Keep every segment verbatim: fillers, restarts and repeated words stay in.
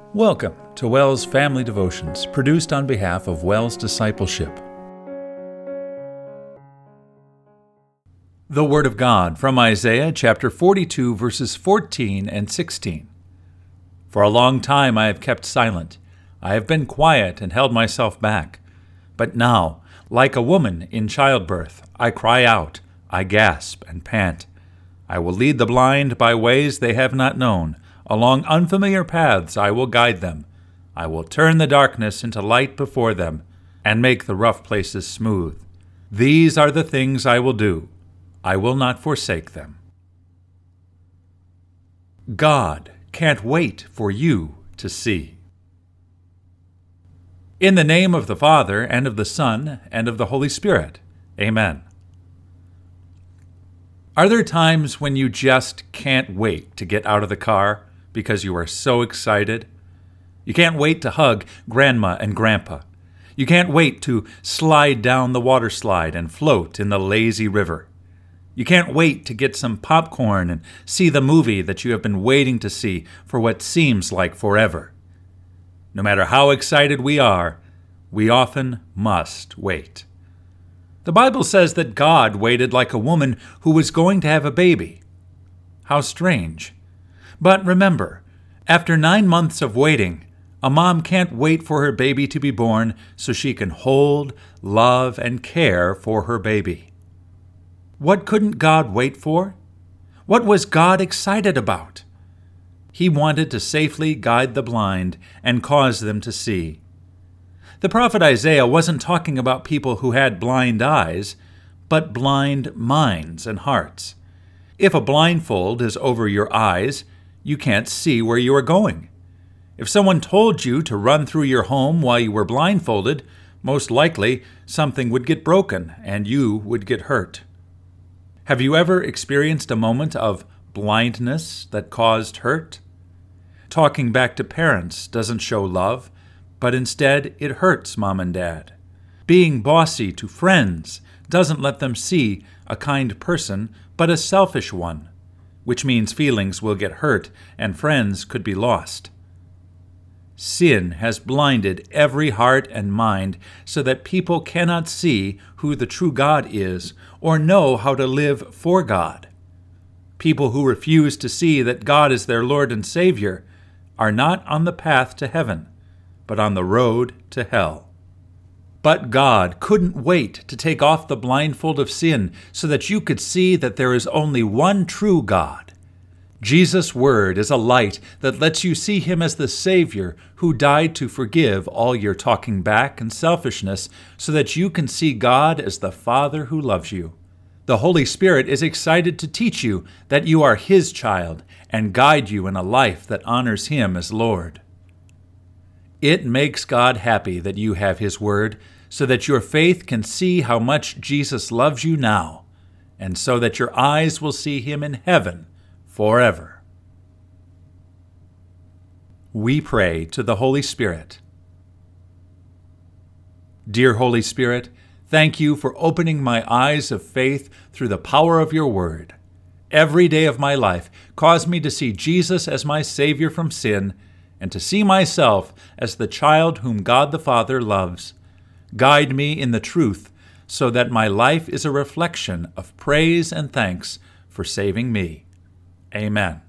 Welcome to WELS Family Devotions, produced on behalf of WELS Discipleship. The Word of God from Isaiah chapter forty-two, verses fourteen and sixteen. For a long time I have kept silent. I have been quiet and held myself back. But now, like a woman in childbirth, I cry out, I gasp and pant. I will lead the blind by ways they have not known. Along unfamiliar paths I will guide them. I will turn the darkness into light before them, and make the rough places smooth. These are the things I will do. I will not forsake them. God can't wait for you to see. In the name of the Father, and of the Son, and of the Holy Spirit. Amen. Are there times when you just can't wait to get out of the car because you are so excited? You can't wait to hug Grandma and Grandpa. You can't wait to slide down the water slide and float in the lazy river. You can't wait to get some popcorn and see the movie that you have been waiting to see for what seems like forever. No matter how excited we are, we often must wait. The Bible says that God waited like a woman who was going to have a baby. How strange. But remember, after nine months of waiting, a mom can't wait for her baby to be born so she can hold, love, and care for her baby. What couldn't God wait for? What was God excited about? He wanted to safely guide the blind and cause them to see. The prophet Isaiah wasn't talking about people who had blind eyes, but blind minds and hearts. If a blindfold is over your eyes, you can't see where you are going. If someone told you to run through your home while you were blindfolded, most likely something would get broken and you would get hurt. Have you ever experienced a moment of blindness that caused hurt? Talking back to parents doesn't show love, but instead it hurts mom and dad. Being bossy to friends doesn't let them see a kind person, but a selfish one, which means feelings will get hurt and friends could be lost. Sin has blinded every heart and mind so that people cannot see who the true God is or know how to live for God. People who refuse to see that God is their Lord and Savior are not on the path to heaven, but on the road to hell. But God couldn't wait to take off the blindfold of sin so that you could see that there is only one true God. Jesus' word is a light that lets you see him as the Savior who died to forgive all your talking back and selfishness so that you can see God as the Father who loves you. The Holy Spirit is excited to teach you that you are his child and guide you in a life that honors him as Lord. It makes God happy that you have his word so that your faith can see how much Jesus loves you now, and so that your eyes will see him in heaven forever. We pray to the Holy Spirit. Dear Holy Spirit, thank you for opening my eyes of faith through the power of your word. Every day of my life, cause me to see Jesus as my Savior from sin, and to see myself as the child whom God the Father loves. Guide me in the truth, so that my life is a reflection of praise and thanks for saving me. Amen.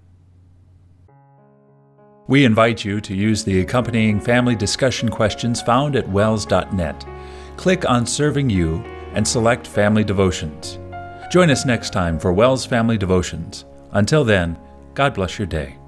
We invite you to use the accompanying family discussion questions found at wels dot net. Click on Serving You and select Family Devotions. Join us next time for WELS Family Devotions. Until then, God bless your day.